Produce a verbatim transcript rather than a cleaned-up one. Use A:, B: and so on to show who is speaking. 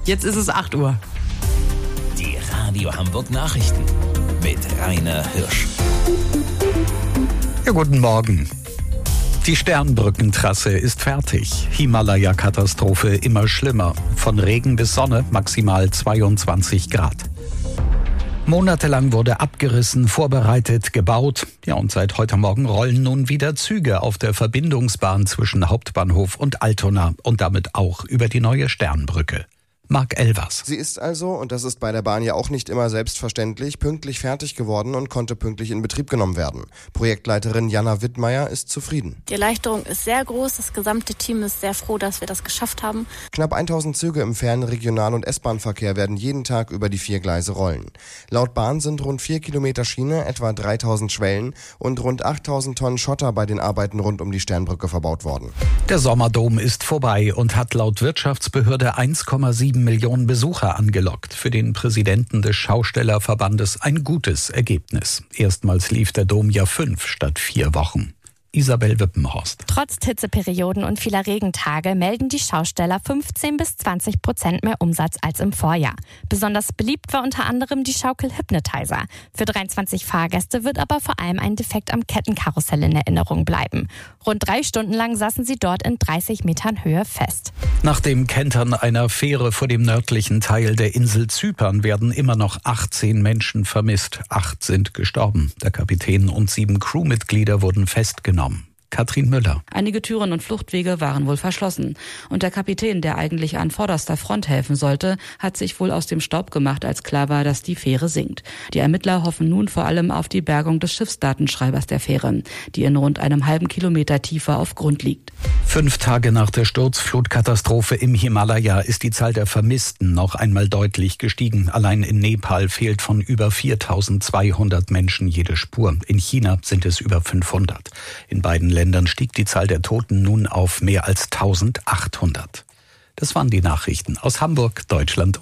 A: Jetzt ist es acht Uhr.
B: Die Radio Hamburg Nachrichten mit Rainer Hirsch.
C: Ja, guten Morgen. Die Sternbrückentrasse ist fertig. Himalaya-Katastrophe immer schlimmer. Von Regen bis Sonne maximal zweiundzwanzig Grad. Monatelang wurde abgerissen, vorbereitet, gebaut. Ja, und seit heute Morgen rollen nun wieder Züge auf der Verbindungsbahn zwischen Hauptbahnhof und Altona und damit auch über die neue Sternbrücke. Marc Elvers.
D: Sie ist also, und das ist bei der Bahn ja auch nicht immer selbstverständlich, pünktlich fertig geworden und konnte pünktlich in Betrieb genommen werden. Projektleiterin Jana Wittmeier ist zufrieden.
E: Die Erleichterung ist sehr groß. Das gesamte Team ist sehr froh, dass wir das geschafft haben.
D: Knapp tausend Züge im Fern-, Regional- und S-Bahn-Verkehr werden jeden Tag über die vier Gleise rollen. Laut Bahn sind rund vier Kilometer Schiene, etwa dreitausend Schwellen und rund achttausend Tonnen Schotter bei den Arbeiten rund um die Sternbrücke verbaut worden.
C: Der Sommerdom ist vorbei und hat laut Wirtschaftsbehörde eins Komma sieben Millionen Besucher angelockt. Für den Präsidenten des Schaustellerverbandes ein gutes Ergebnis. Erstmals lief der Dom ja fünf statt vier Wochen. Isabel Wippenhorst.
F: Trotz Hitzeperioden und vieler Regentage melden die Schausteller fünfzehn bis zwanzig Prozent mehr Umsatz als im Vorjahr. Besonders beliebt war unter anderem die Schaukel Hypnotizer. Für dreiundzwanzig Fahrgäste wird aber vor allem ein Defekt am Kettenkarussell in Erinnerung bleiben. Rund drei Stunden lang saßen sie dort in dreißig Metern Höhe fest.
C: Nach dem Kentern einer Fähre vor dem nördlichen Teil der Insel Zypern werden immer noch achtzehn Menschen vermisst. Acht sind gestorben. Der Kapitän und sieben Crewmitglieder wurden festgenommen. Katrin Müller.
G: Einige Türen und Fluchtwege waren wohl verschlossen. Und der Kapitän, der eigentlich an vorderster Front helfen sollte, hat sich wohl aus dem Staub gemacht, als klar war, dass die Fähre sinkt. Die Ermittler hoffen nun vor allem auf die Bergung des Schiffsdatenschreibers der Fähre, die in rund einem halben Kilometer Tiefe auf Grund liegt.
C: Fünf Tage nach der Sturzflutkatastrophe im Himalaya ist die Zahl der Vermissten noch einmal deutlich gestiegen. Allein in Nepal fehlt von über viertausendzweihundert Menschen jede Spur. In China sind es über fünfhundert. In beiden Ländern stieg die Zahl der Toten nun auf mehr als eintausendachthundert. Das waren die Nachrichten aus Hamburg, Deutschland